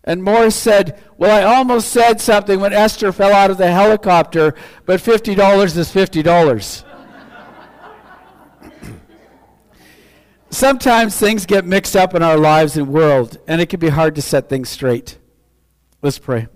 And Morris said, well, I almost said something when Esther fell out of the helicopter, but $50 is $50. Sometimes things get mixed up in our lives and world, and it can be hard to set things straight. Let's pray.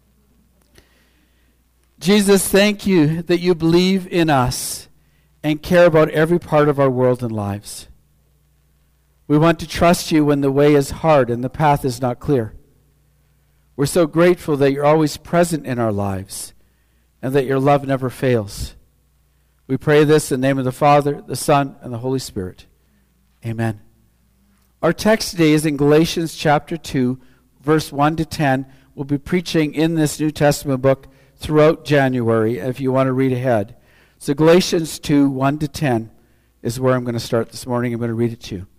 Jesus, thank you that you believe in us and care about every part of our world and lives. We want to trust you when the way is hard and the path is not clear. We're so grateful that you're always present in our lives and that your love never fails. We pray this in the name of the Father, the Son, and the Holy Spirit. Amen. Our text today is in Galatians chapter 2, verse 1 to 10. We'll be preaching in this New Testament book throughout January, if you want to read ahead. So Galatians 2, 1 to 10 is where I'm going to start this morning. I'm going to read it to you.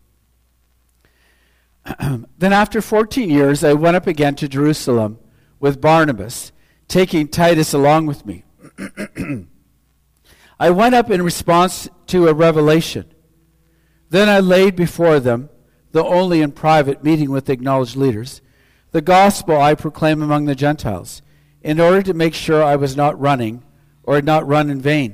Then after 14 years, I went up again to Jerusalem with Barnabas, taking Titus along with me. I went up in response to a revelation. Then I laid before them, though only in private, meeting with acknowledged leaders, the gospel I proclaim among the Gentiles, in order to make sure I was not running, or had not run in vain.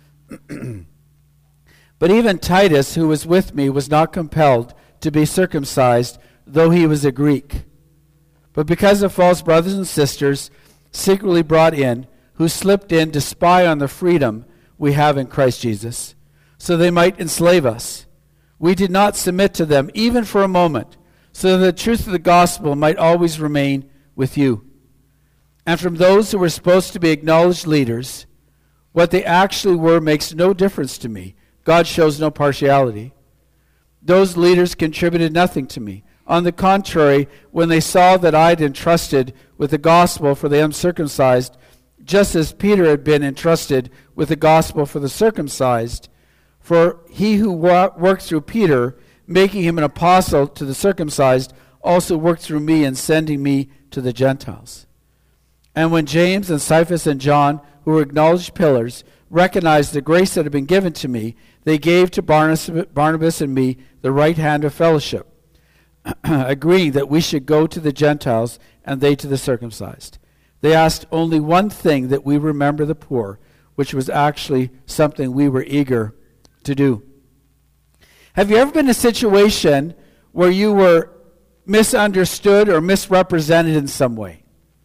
But even Titus, who was with me, was not compelled to be circumcised, though he was a Greek. But because of false brothers and sisters, secretly brought in, who slipped in to spy on the freedom we have in Christ Jesus, so they might enslave us. We did not submit to them, even for a moment, so that the truth of the gospel might always remain with you. And from those who were supposed to be acknowledged leaders, what they actually were makes no difference to me. God shows no partiality. Those leaders contributed nothing to me. On the contrary, when they saw that I had entrusted with the gospel for the uncircumcised, just as Peter had been entrusted with the gospel for the circumcised, for he who worked through Peter, making him an apostle to the circumcised, also worked through me in sending me to the Gentiles. And when James and Cephas and John, who were acknowledged pillars, recognized the grace that had been given to me, they gave to Barnabas and me the right hand of fellowship, agreeing that we should go to the Gentiles and they to the circumcised. They asked only one thing, that we remember the poor, which was actually something we were eager to do. Have you ever been in a situation where you were misunderstood or misrepresented in some way?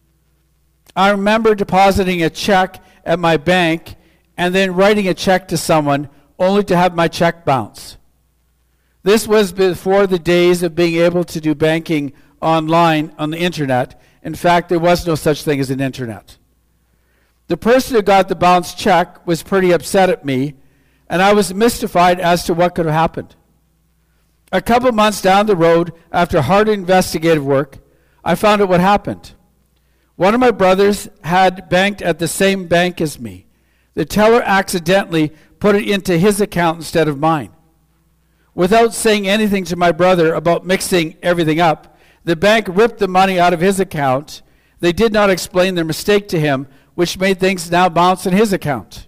I remember depositing a check at my bank and then writing a check to someone only to have my check bounce. This was before the days of being able to do banking online on the internet. In fact, there was no such thing as an internet. The person who got the bounced check was pretty upset at me, and I was mystified as to what could have happened. A couple months down the road, after hard investigative work, I found out what happened. One of my brothers had banked at the same bank as me. The teller accidentally put it into his account instead of mine. Without saying anything to my brother about mixing everything up, the bank ripped the money out of his account. They did not explain their mistake to him, which made things now bounce in his account.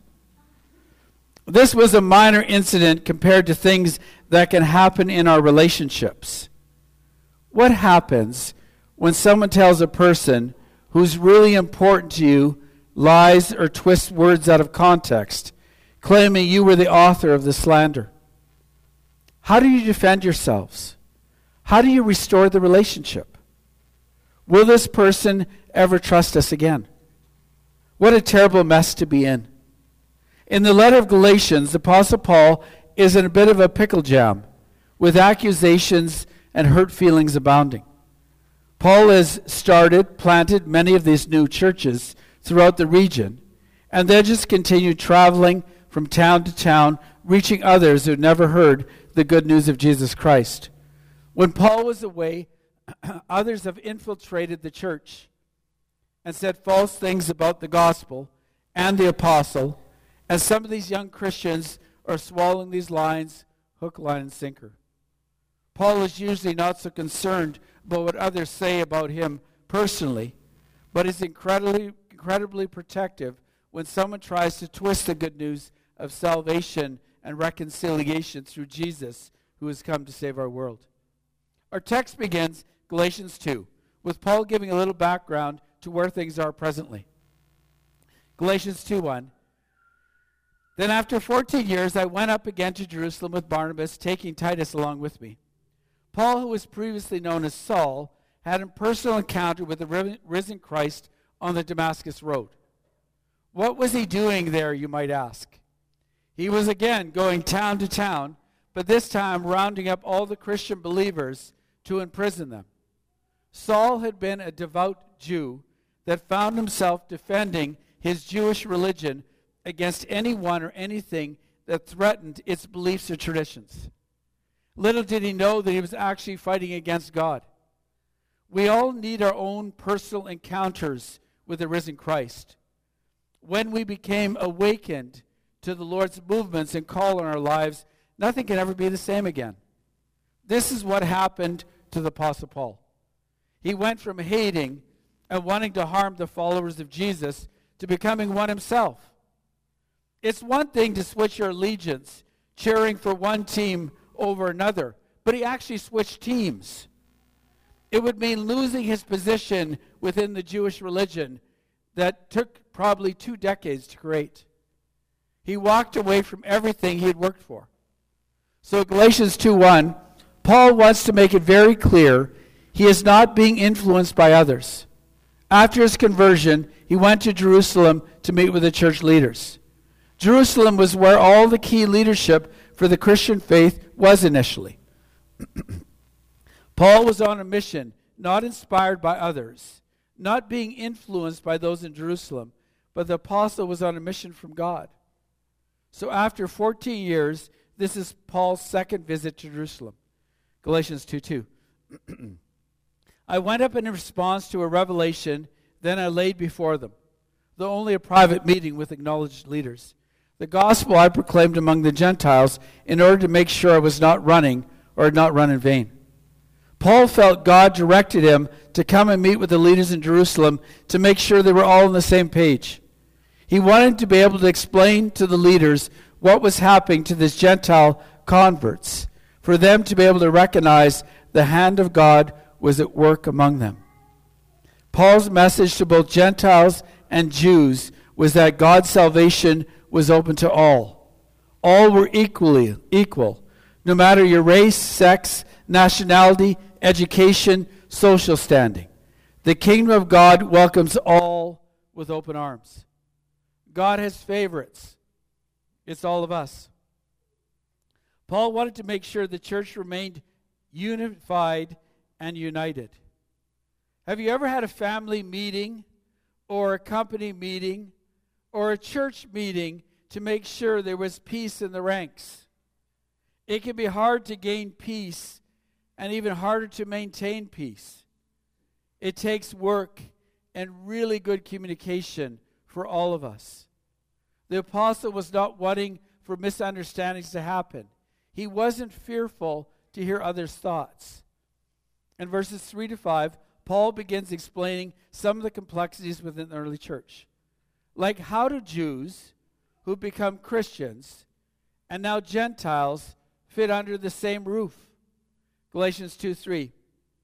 This was a minor incident compared to things that can happen in our relationships. What happens when someone tells a person who's really important to you lies or twists words out of context, claiming you were the author of the slander? How do you defend yourselves? How do you restore the relationship? Will this person ever trust us again? What a terrible mess to be in. In the letter of Galatians, the Apostle Paul is in a bit of a pickle jam, with accusations and hurt feelings abounding. Paul has planted many of these new churches throughout the region, and then just continued traveling from town to town, reaching others who had never heard the good news of Jesus Christ. When Paul was away, others have infiltrated the church and said false things about the gospel and the apostle, and some of these young Christians are swallowing these lines hook, line, and sinker. Paul is usually not so concerned about what others say about him personally, but is incredibly protective when someone tries to twist the good news of salvation and reconciliation through Jesus, who has come to save our world. Our text begins, Galatians 2, with Paul giving a little background to where things are presently. Galatians 2:1. Then after 14 years I went up again to Jerusalem with Barnabas, taking Titus along with me. Paul, who was previously known as Saul, had a personal encounter with the risen Christ on the Damascus road. What was he doing there, you might ask? He was again going town to town, but this time rounding up all the Christian believers to imprison them. Saul had been a devout Jew that found himself defending his Jewish religion against anyone or anything that threatened its beliefs or traditions. Little did he know that he was actually fighting against God. We all need our own personal encounters with the risen Christ. When we became awakened to the Lord's movements and call on our lives, nothing can ever be the same again. This is what happened to the Apostle Paul. He went from hating and wanting to harm the followers of Jesus to becoming one himself. It's one thing to switch your allegiance, cheering for one team over another, but he actually switched teams. It would mean losing his position within the Jewish religion that took probably 2 decades to create. He walked away from everything he had worked for. So Galatians 2:1, Paul wants to make it very clear he is not being influenced by others. After his conversion, he went to Jerusalem to meet with the church leaders. Jerusalem was where all the key leadership for the Christian faith was initially. Paul was on a mission, not inspired by others, not being influenced by those in Jerusalem, but the apostle was on a mission from God. So after 14 years, this is Paul's second visit to Jerusalem. Galatians 2:2. I went up in response to a revelation, then I laid before them, though only a private meeting with acknowledged leaders, the gospel I proclaimed among the Gentiles in order to make sure I was not running or had not run in vain. Paul felt God directed him to come and meet with the leaders in Jerusalem to make sure they were all on the same page. He wanted to be able to explain to the leaders what was happening to these Gentile converts, for them to be able to recognize the hand of God was at work among them. Paul's message to both Gentiles and Jews was that God's salvation was open to all. All were equal, no matter your race, sex, nationality, education, social standing. The kingdom of God welcomes all with open arms. God has favorites. It's all of us. Paul wanted to make sure the church remained unified and united. Have you ever had a family meeting or a company meeting or a church meeting to make sure there was peace in the ranks? It can be hard to gain peace and even harder to maintain peace. It takes work and really good communication for all of us. The apostle was not wanting for misunderstandings to happen. He wasn't fearful to hear others' thoughts. In verses 3-5, Paul begins explaining some of the complexities within the early church. Like, how do Jews who become Christians and now Gentiles fit under the same roof? Galatians 2:3.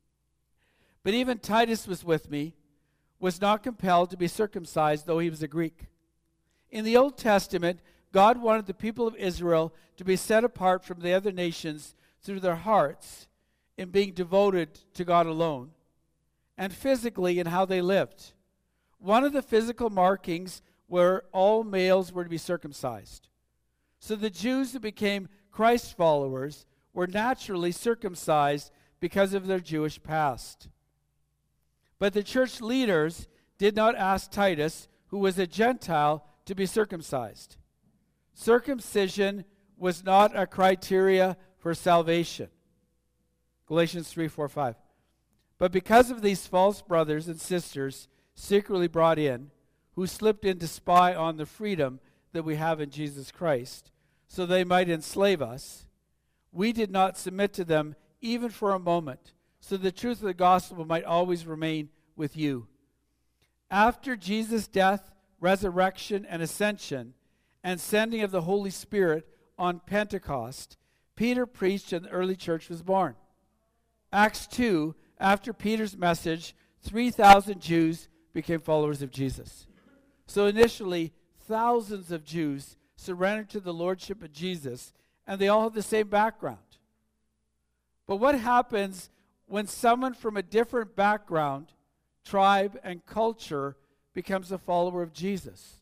But even Titus was with me, was not compelled to be circumcised, though he was a Greek. In the Old Testament, God wanted the people of Israel to be set apart from the other nations through their hearts in being devoted to God alone, and physically in how they lived. One of the physical markings were all males were to be circumcised. So the Jews who became Christ followers were naturally circumcised because of their Jewish past. But the church leaders did not ask Titus, who was a Gentile, to be circumcised. Circumcision was not a criteria for salvation. Galatians 3:4-5. But because of these false brothers and sisters secretly brought in, who slipped in to spy on the freedom that we have in Jesus Christ, so they might enslave us, we did not submit to them even for a moment, so the truth of the gospel might always remain with you. After Jesus' death, resurrection, and ascension, and sending of the Holy Spirit on Pentecost, Peter preached and the early church was born. Acts 2, after Peter's message 3,000 Jews became followers of Jesus. So initially, thousands of Jews surrendered to the lordship of Jesus, and they all have the same background. But what happens when someone from a different background, tribe, and culture becomes a follower of Jesus?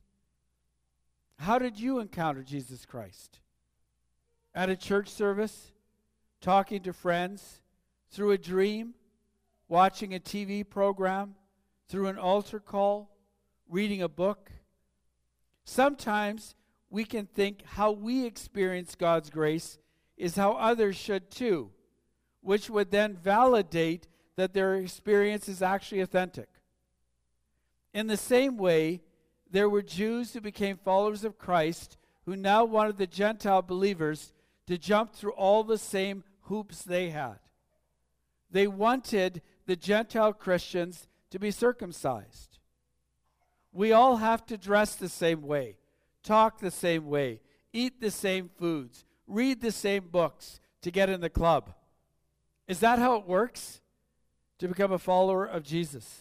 How did you encounter Jesus Christ? At a church service? Talking to friends? Through a dream? Watching a TV program? Through an altar call? Reading a book? Sometimes we can think how we experience God's grace is how others should too, which would then validate that their experience is actually authentic. In the same way, there were Jews who became followers of Christ who now wanted the Gentile believers to jump through all the same hoops they had. They wanted the Gentile Christians to be circumcised. We all have to dress the same way, talk the same way, eat the same foods, read the same books to get in the club. Is that how it works to become a follower of Jesus?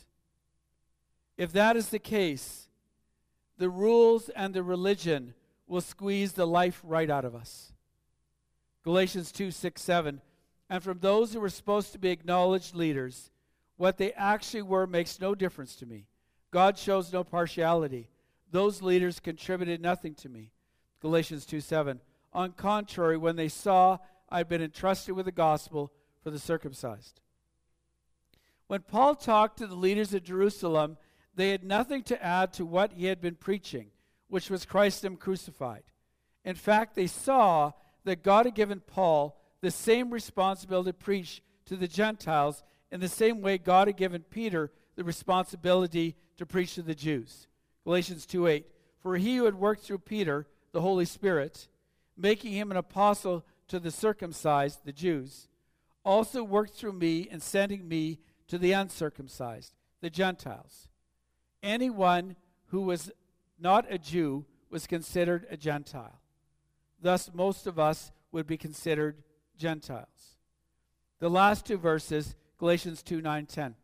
If that is the case, the rules and the religion will squeeze the life right out of us. Galatians 2:6-7, and from those who were supposed to be acknowledged leaders, what they actually were makes no difference to me. God shows no partiality. Those leaders contributed nothing to me. Galatians 2:7, on contrary, when they saw I had been entrusted with the gospel for the circumcised. When Paul talked to the leaders of Jerusalem, they had nothing to add to what he had been preaching, which was Christ him crucified. In fact, they saw that God had given Paul the same responsibility to preach to the Gentiles in the same way God had given Peter the responsibility to preach to the Jews. Galatians 2:8, for he who had worked through Peter, the Holy Spirit, making him an apostle to the circumcised, the Jews, also worked through me in sending me to the uncircumcised, the Gentiles. Anyone who was not a Jew was considered a Gentile. Thus, most of us would be considered Gentiles. The last two verses, Galatians 2:9-10.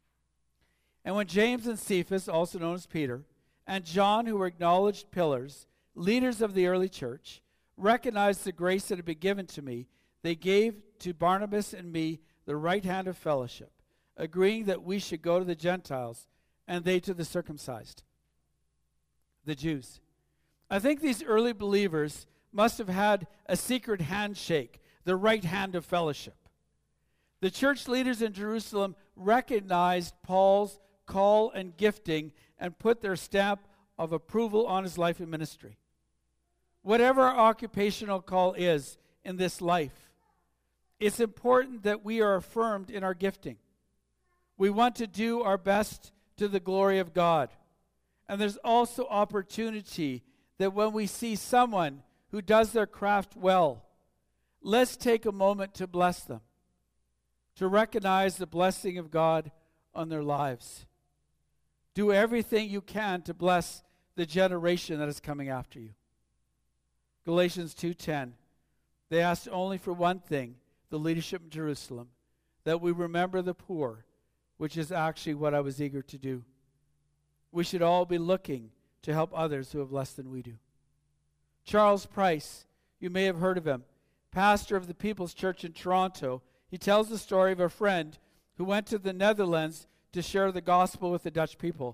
And when James and Cephas, also known as Peter, and John, who were acknowledged pillars, leaders of the early church, recognized the grace that had been given to me, they gave to Barnabas and me the right hand of fellowship, agreeing that we should go to the Gentiles and they to the circumcised, the Jews. I think these early believers must have had a secret handshake, the right hand of fellowship. The church leaders in Jerusalem recognized Paul's call and gifting and put their stamp of approval on his life and ministry. Whatever our occupational call is in this life, it's important that we are affirmed in our gifting. We want to do our best to the glory of God. And there's also opportunity that when we see someone who does their craft well, let's take a moment to bless them, to recognize the blessing of God on their lives. Do everything you can to bless the generation that is coming after you. Galatians 2:10, they asked only for one thing, the leadership in Jerusalem, that we remember the poor, which is actually what I was eager to do. We should all be looking to help others who have less than we do. Charles Price, you may have heard of him, pastor of the People's Church in Toronto. He tells the story of a friend who went to the Netherlands to share the gospel with the Dutch people.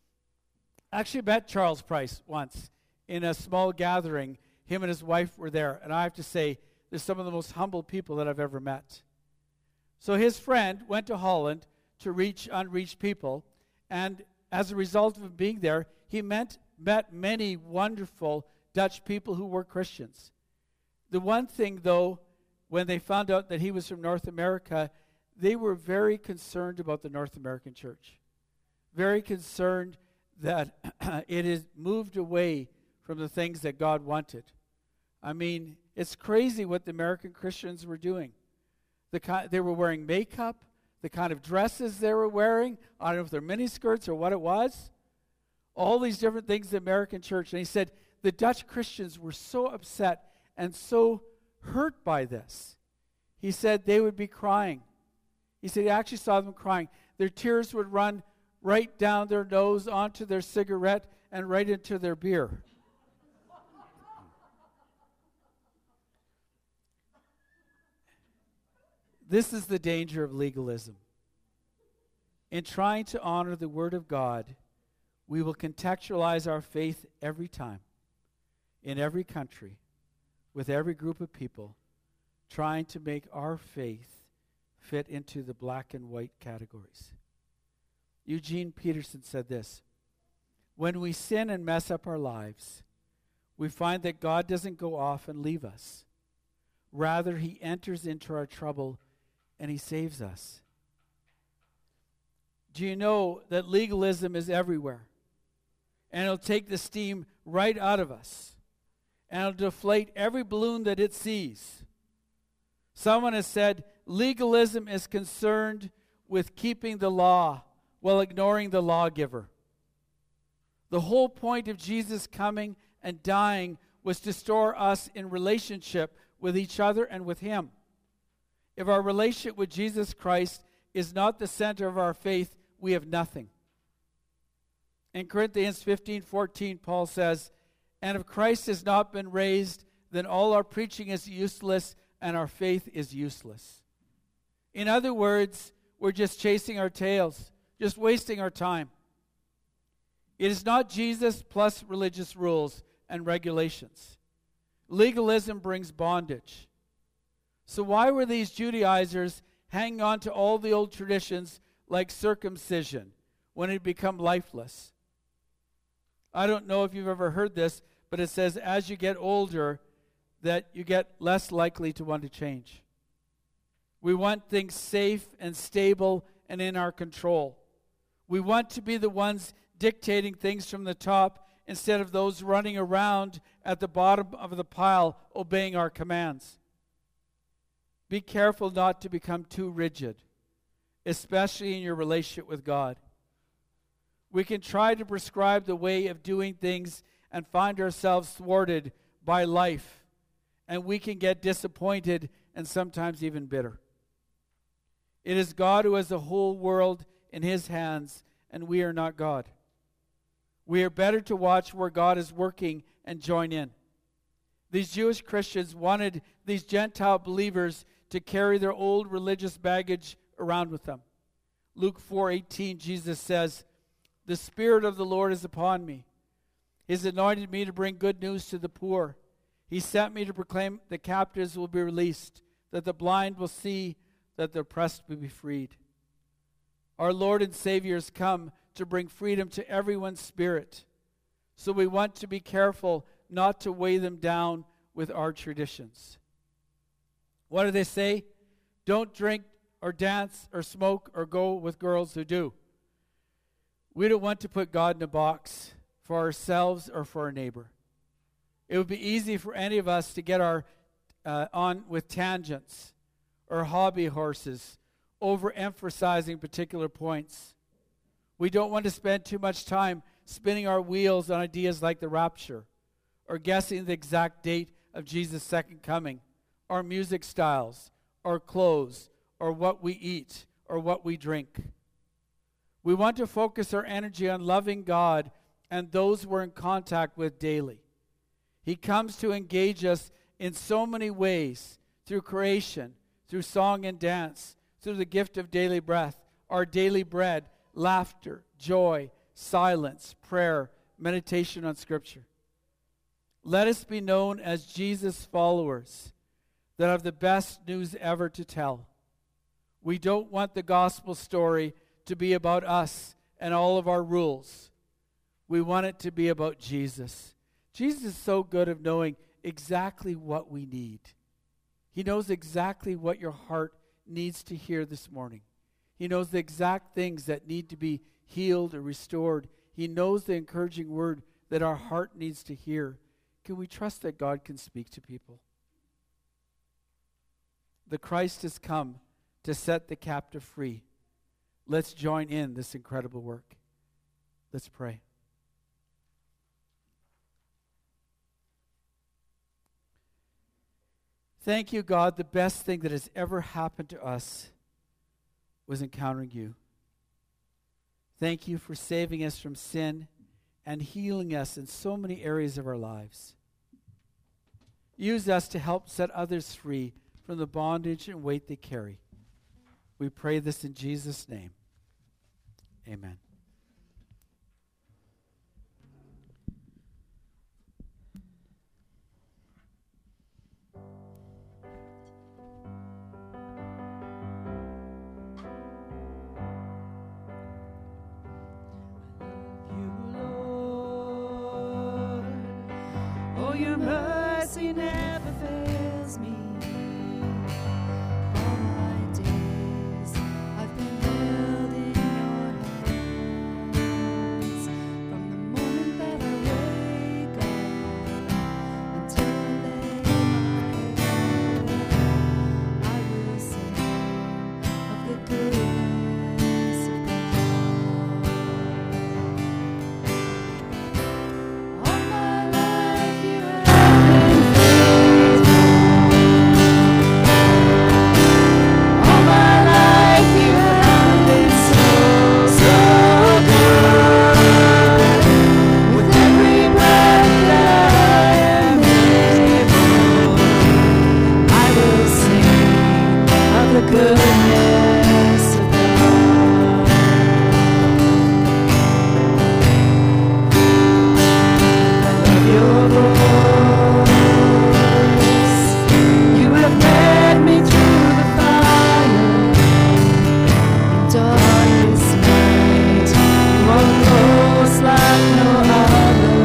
I actually met Charles Price once in a small gathering. Him and his wife were there, and I have to say, they're some of the most humble people that I've ever met. So his friend went to Holland to reach unreached people, and as a result of him being there, he met many wonderful Dutch people who were Christians. The one thing, though, when they found out that he was from North America, they were very concerned about the North American church. Very concerned that it has moved away from the things that God wanted. I mean, it's crazy what the American Christians were doing. They were wearing makeup, the kind of dresses they were wearing. I don't know if they're miniskirts or what it was. All these different things in the American church. And he said the Dutch Christians were so upset and so hurt by this. He said they would be crying. He said he actually saw them crying. their tears would run right down their nose, onto their cigarette, and right into their beer. This is the danger of legalism. In trying to honor the Word of God, we will contextualize our faith every time, in every country, with every group of people, trying to make our faith fit into the black and white categories. Eugene Peterson said this: when we sin and mess up our lives, we find that God doesn't go off and leave us. Rather, he enters into our trouble and he saves us. Do you know that legalism is everywhere? And it'll take the steam right out of us. And it'll deflate every balloon that it sees. Someone has said legalism is concerned with keeping the law while ignoring the lawgiver. The whole point of Jesus coming and dying was to restore us in relationship with each other and with him. If our relationship with Jesus Christ is not the center of our faith, we have nothing. In Corinthians 15:14, Paul says, and if Christ has not been raised, then all our preaching is useless and our faith is useless. In other words, we're just chasing our tails, just wasting our time. It is not Jesus plus religious rules and regulations. Legalism brings bondage. So why were these Judaizers hanging on to all the old traditions like circumcision when it had become lifeless? I don't know if you've ever heard this, but it says as you get older that you get less likely to want to change. We want things safe and stable and in our control. We want to be the ones dictating things from the top instead of those running around at the bottom of the pile obeying our commands. Be careful not to become too rigid, especially in your relationship with God. We can try to prescribe the way of doing things and find ourselves thwarted by life, and we can get disappointed and sometimes even bitter. It is God who has the whole world in his hands, and we are not God. We are better to watch where God is working and join in. These Jewish Christians wanted these Gentile believers to carry their old religious baggage around with them. Luke 4:18, Jesus says, the Spirit of the Lord is upon me. He has anointed me to bring good news to the poor. He sent me to proclaim the captives will be released, that the blind will see, that the oppressed will be freed. Our Lord and Savior has come to bring freedom to everyone's spirit. So we want to be careful not to weigh them down with our traditions. What do they say? Don't drink or dance or smoke or go with girls who do. We don't want to put God in a box for ourselves or for our neighbor. It would be easy for any of us to get on with tangents or hobby horses, overemphasizing particular points. We don't want to spend too much time spinning our wheels on ideas like the rapture, or guessing the exact date of Jesus' second coming, or music styles, or clothes, or what we eat, or what we drink. We want to focus our energy on loving God and those we're in contact with daily. He comes to engage us in so many ways, through creation, through song and dance, through the gift of daily breath, our daily bread, laughter, joy, silence, prayer, meditation on Scripture. Let us be known as Jesus followers that have the best news ever to tell. We don't want the gospel story to be about us and all of our rules. We want it to be about Jesus. Jesus is so good at knowing exactly what we need. He knows exactly what your heart needs to hear this morning. He knows the exact things that need to be healed or restored. He knows the encouraging word that our heart needs to hear. Can we trust that God can speak to people? The Christ has come to set the captive free. Let's join in this incredible work. Let's pray. Thank you, God. The best thing that has ever happened to us was encountering you. Thank you for saving us from sin and healing us in so many areas of our lives. Use us to help set others free from the bondage and weight they carry. We pray this in Jesus' name. Amen. Your mercy never fails me. All my days I've been held in your hands. From the moment that I wake up until I lay my head, I will sing of the goodness of God. All my life you all my life you have been so, so good. With every breath that I am able, I will sing of the goodness of God. I love your voice. You have led me through the fire in darkest night. You are close like no other.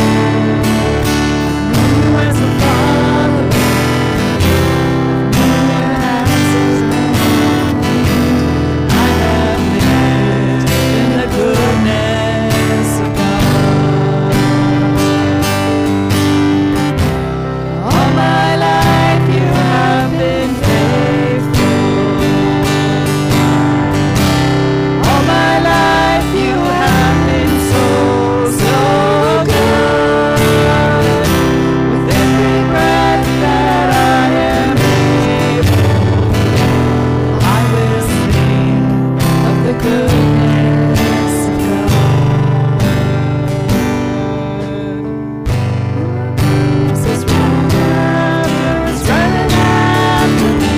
I've known you as a father. I've known you as a friend. I have lived in the goodness of God. All my life you have been faithful. All my life you have been so, so good. With every breath that I am able, I will sing of the goodness of God. It's running after me.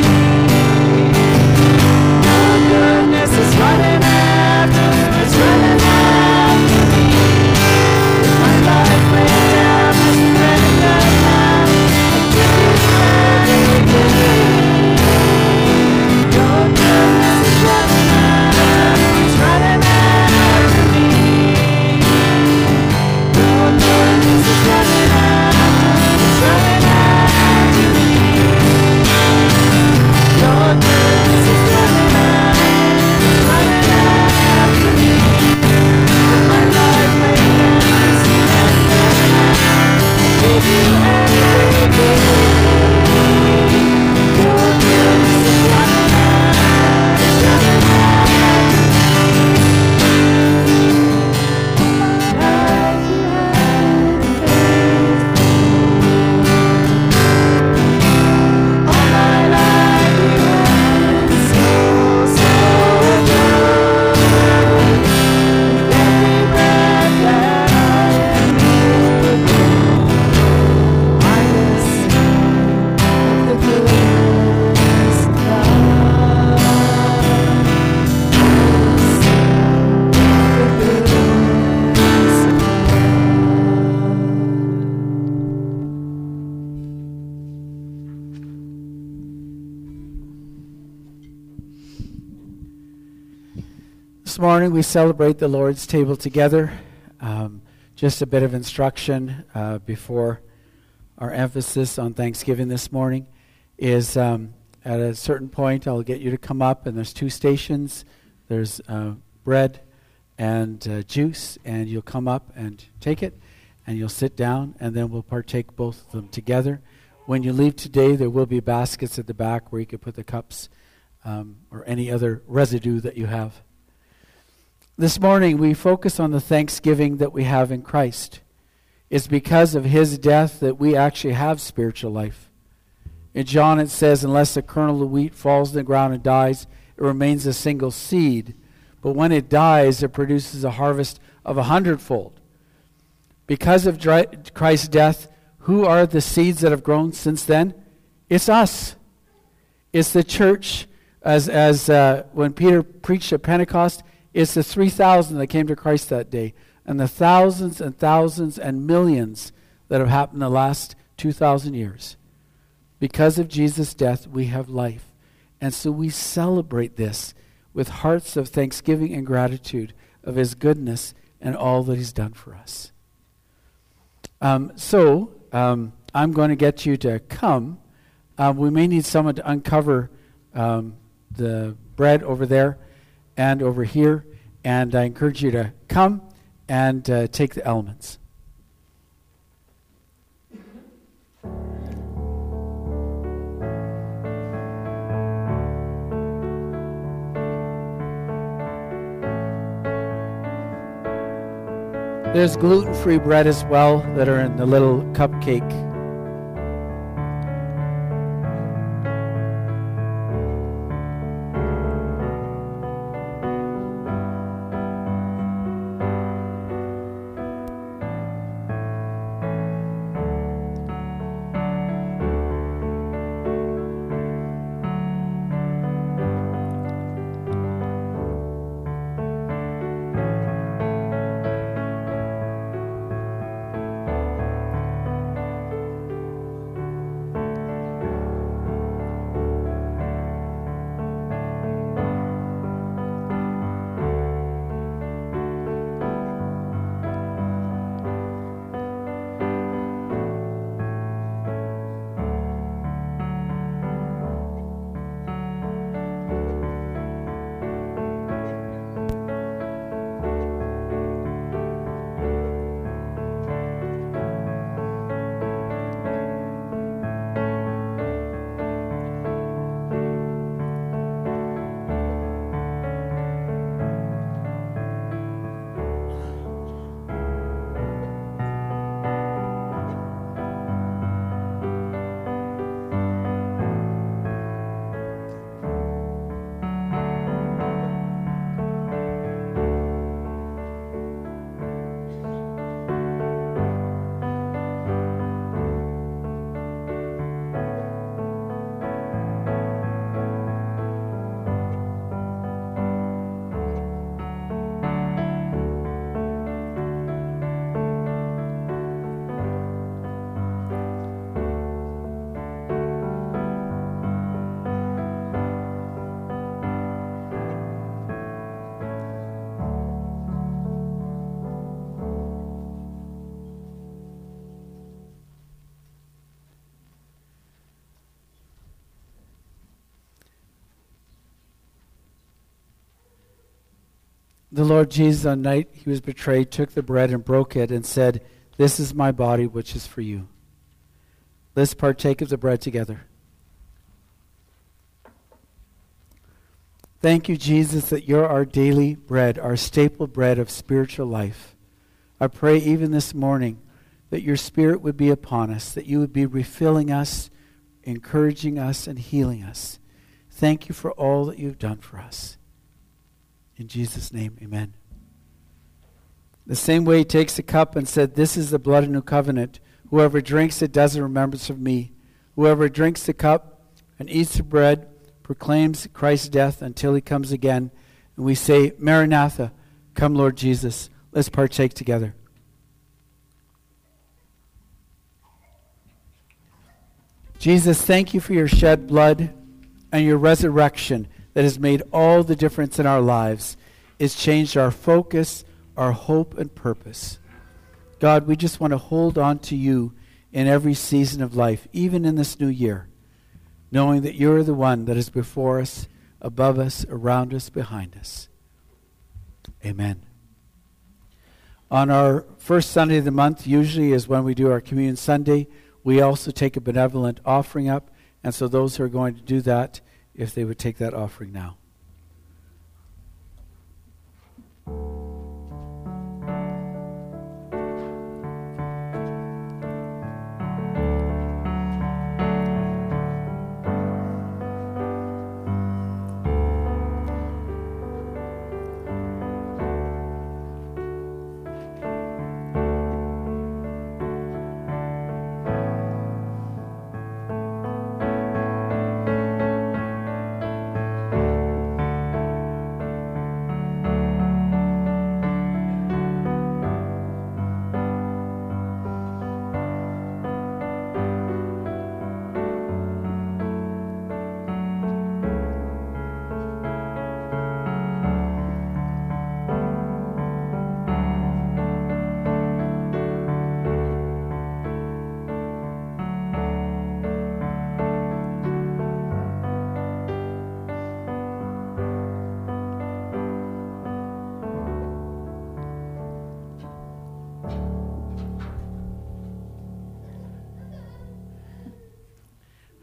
Your goodness is running after, it's running after me. With my life laid down, I surrender now. I give you everything. Your goodness is running after, it's running after me. Your goodness is running after, it's running after me. Your goodness is running after, it's running after me. With my life laid down, I surrender now. I give you everything. Your goodness is running after, it's running after me. All my life you have been faithful. All my life you have been so, so good. With every breath that I am able, I will sing of the goodness of God. I will sing of the goodness of This morning we celebrate the Lord's table together. Just a bit of instruction before our emphasis on Thanksgiving this morning is at a certain point I'll get you to come up, and there's two stations. There's bread and juice, and you'll come up and take it, and you'll sit down, and then we'll partake both of them together. When you leave today, there will be baskets at the back where you can put the cups or any other residue that you have. This morning, we focus on the thanksgiving that we have in Christ. It's because of his death that we actually have spiritual life. In John it says, unless a kernel of wheat falls in the ground and dies, it remains a single seed. But when it dies, it produces a harvest of 100-fold. Because of Christ's death, who are the seeds that have grown since then? It's us. It's the church. As when Peter preached at Pentecost, it's the 3,000 that came to Christ that day, and the thousands and thousands and millions that have happened in the last 2,000 years. Because of Jesus' death, we have life. And so we celebrate this with hearts of thanksgiving and gratitude of his goodness and all that he's done for us. I'm going to get you to come. We may need someone to uncover the bread over there and over here. And I encourage you to come and take the elements. There's gluten-free bread as well that are in the little cupcake. The Lord Jesus, on the night he was betrayed, took the bread and broke it and said, "This is my body, which is for you." Let's partake of the bread together. Thank you, Jesus, that you're our daily bread, our staple bread of spiritual life. I pray even this morning that your Spirit would be upon us, that you would be refilling us, encouraging us, and healing us. Thank you for all that you've done for us. In Jesus' name, amen. The same way he takes the cup and said, "This is the blood of new covenant. Whoever drinks it does in remembrance of me. Whoever drinks the cup and eats the bread proclaims Christ's death until he comes again." And we say, "Maranatha, come Lord Jesus." Let's partake together. Jesus, thank you for your shed blood and your resurrection that has made all the difference in our lives. It's changed our focus, our hope, and purpose. God, we just want to hold on to you in every season of life, even in this new year, knowing that you're the one that is before us, above us, around us, behind us. Amen. On our first Sunday of the month, usually is when we do our Communion Sunday, we also take a benevolent offering up, and so those who are going to do that, if they would take that offering now.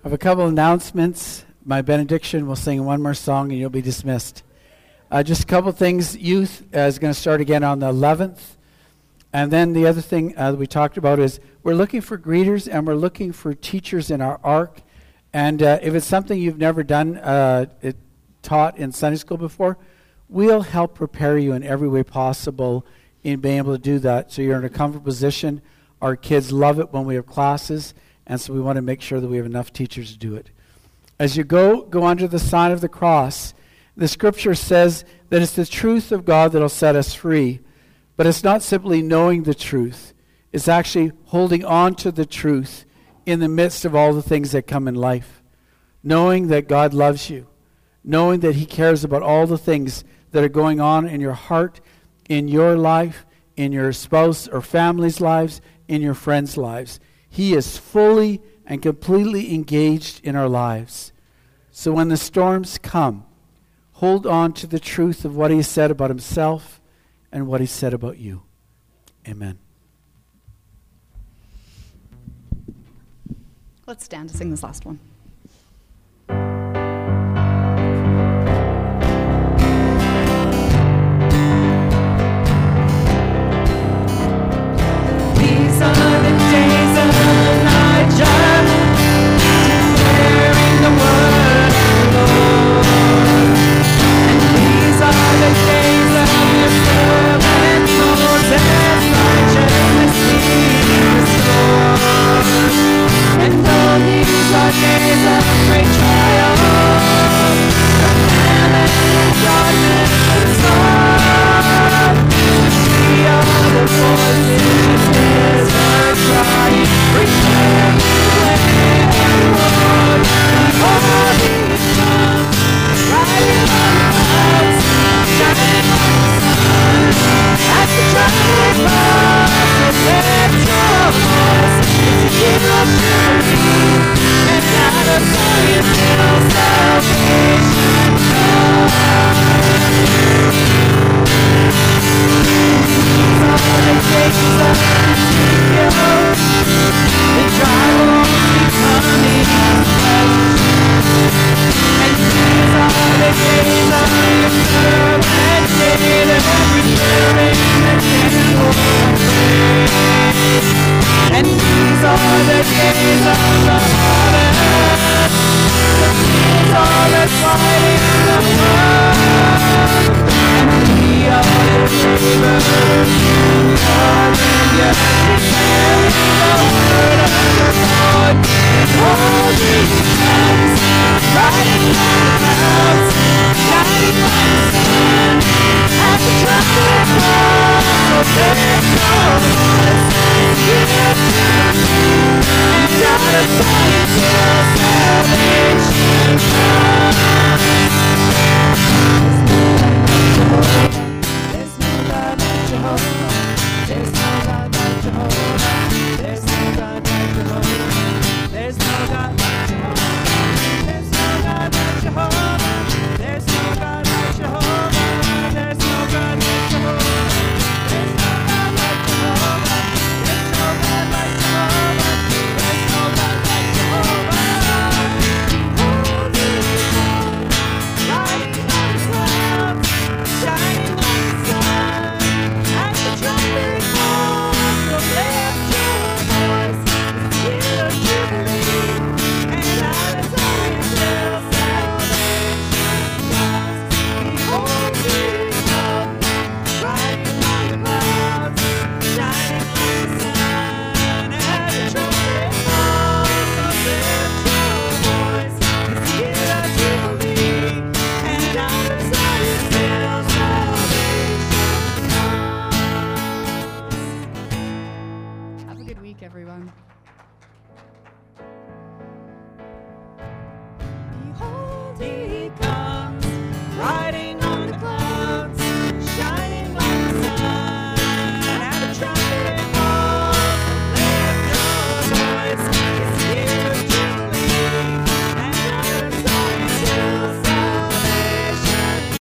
have a couple announcements. My benediction, we'll sing one more song and you'll be dismissed. Just a couple things. Youth is going to start again on the 11th. And then the other thing that we talked about is we're looking for greeters and we're looking for teachers in our ARC. And if it's something you've never done, taught in Sunday school before, we'll help prepare you in every way possible in being able to do that. So you're in a comfortable position. Our kids love it when we have classes, and so we want to make sure that we have enough teachers to do it. As you go under the sign of the cross. The scripture says that it's the truth of God that will set us free, but it's not simply knowing the truth. It's actually holding on to the truth in the midst of all the things that come in life. Knowing that God loves you. Knowing that he cares about all the things that are going on in your heart, in your life, in your spouse or family's lives, in your friends' lives. He is fully and completely engaged in our lives. So when the storms come, hold on to the truth of what he said about himself and what he said about you. Amen. Let's stand to sing this last one. These are the days of Elijah, declaring the word of the Lord. And these are the days of your servant Moses, righteousness being restored. And though these are days of great trial, the famine and darkness is on. We are the voices in the desert crying, prepare the way and road. Behold, he comes, riding on clouds, shining like the sun. As the trumpet blasts, prepare your voice. It's a year of jubilee, and out of Zion will salvation come. These are the days of Ezekiel, the dry bones becoming flesh. And these are the days of your servant David, repairing the temple of praise. And these are the days of the harvest, the fields are as white as the sun. And we are the laborers in your vineyard, declaring the word of the Lord. Behold, he comes, riding on the clouds, shining like the sun. As the trumpet blasts, prepare your voice. Give to me, and out of sight